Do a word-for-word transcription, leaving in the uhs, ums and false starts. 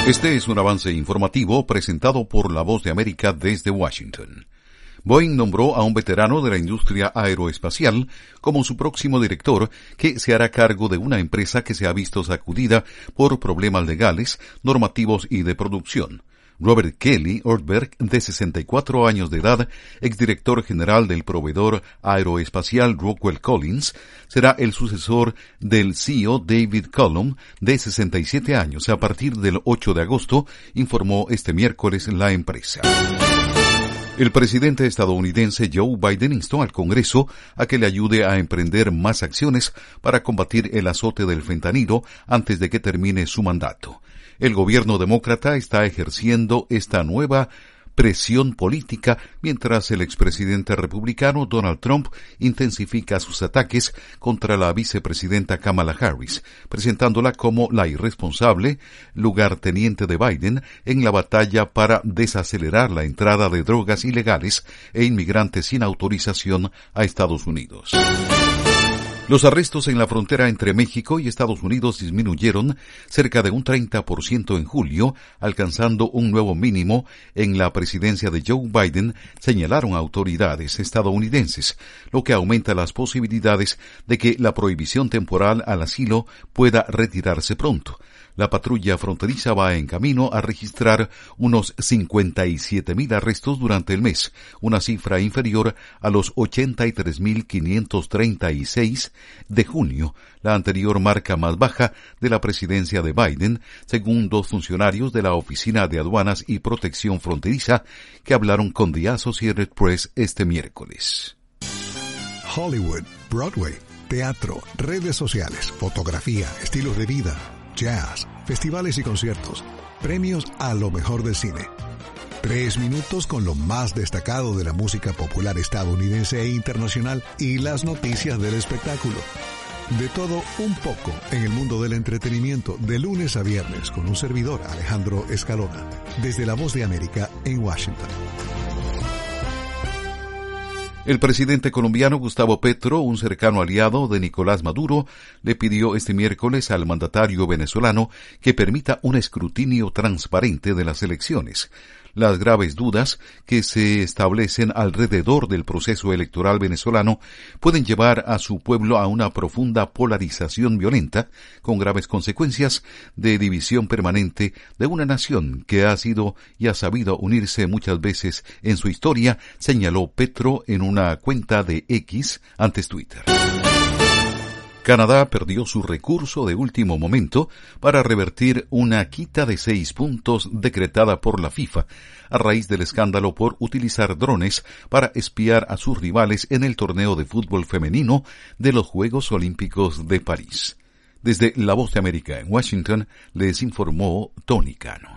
Este es un avance informativo presentado por La Voz de América desde Washington. Boeing nombró a un veterano de la industria aeroespacial como su próximo director, que se hará cargo de una empresa que se ha visto sacudida por problemas legales, normativos y de producción. Robert Kelly Ortberg, de sesenta y cuatro años de edad, exdirector general del proveedor aeroespacial Rockwell Collins, será el sucesor del C E O David Cullum, de sesenta y siete años, a partir del ocho de agosto, informó este miércoles la empresa. El presidente estadounidense Joe Biden instó al Congreso a que le ayude a emprender más acciones para combatir el azote del fentanilo antes de que termine su mandato. El gobierno demócrata está ejerciendo esta nueva presión política mientras el expresidente republicano Donald Trump intensifica sus ataques contra la vicepresidenta Kamala Harris, presentándola como la irresponsable lugarteniente de Biden en la batalla para desacelerar la entrada de drogas ilegales e inmigrantes sin autorización a Estados Unidos. Los arrestos en la frontera entre México y Estados Unidos disminuyeron cerca de un treinta por ciento en julio, alcanzando un nuevo mínimo en la presidencia de Joe Biden, señalaron autoridades estadounidenses, lo que aumenta las posibilidades de que la prohibición temporal al asilo pueda retirarse pronto. La patrulla fronteriza va en camino a registrar unos cincuenta y siete mil arrestos durante el mes, una cifra inferior a los ochenta y tres mil quinientos treinta y seis de junio, la anterior marca más baja de la presidencia de Biden, según dos funcionarios de la Oficina de Aduanas y Protección Fronteriza que hablaron con The Associated Press este miércoles. Hollywood, Broadway, teatro, redes sociales, fotografía, estilos de vida, jazz, festivales y conciertos, premios a lo mejor del cine. Tres minutos con lo más destacado de la música popular estadounidense e internacional y las noticias del espectáculo. De todo un poco en el mundo del entretenimiento, de lunes a viernes, con un servidor, Alejandro Escalona, desde La Voz de América en Washington. El presidente colombiano Gustavo Petro, un cercano aliado de Nicolás Maduro, le pidió este miércoles al mandatario venezolano que permita un escrutinio transparente de las elecciones. Las graves dudas que se establecen alrededor del proceso electoral venezolano pueden llevar a su pueblo a una profunda polarización violenta, con graves consecuencias de división permanente de una nación que ha sido y ha sabido unirse muchas veces en su historia, señaló Petro en una cuenta de X antes Twitter. Canadá perdió su recurso de último momento para revertir una quita de seis puntos decretada por la FIFA a raíz del escándalo por utilizar drones para espiar a sus rivales en el torneo de fútbol femenino de los Juegos Olímpicos de París. Desde La Voz de América en Washington les informó Tony Cano.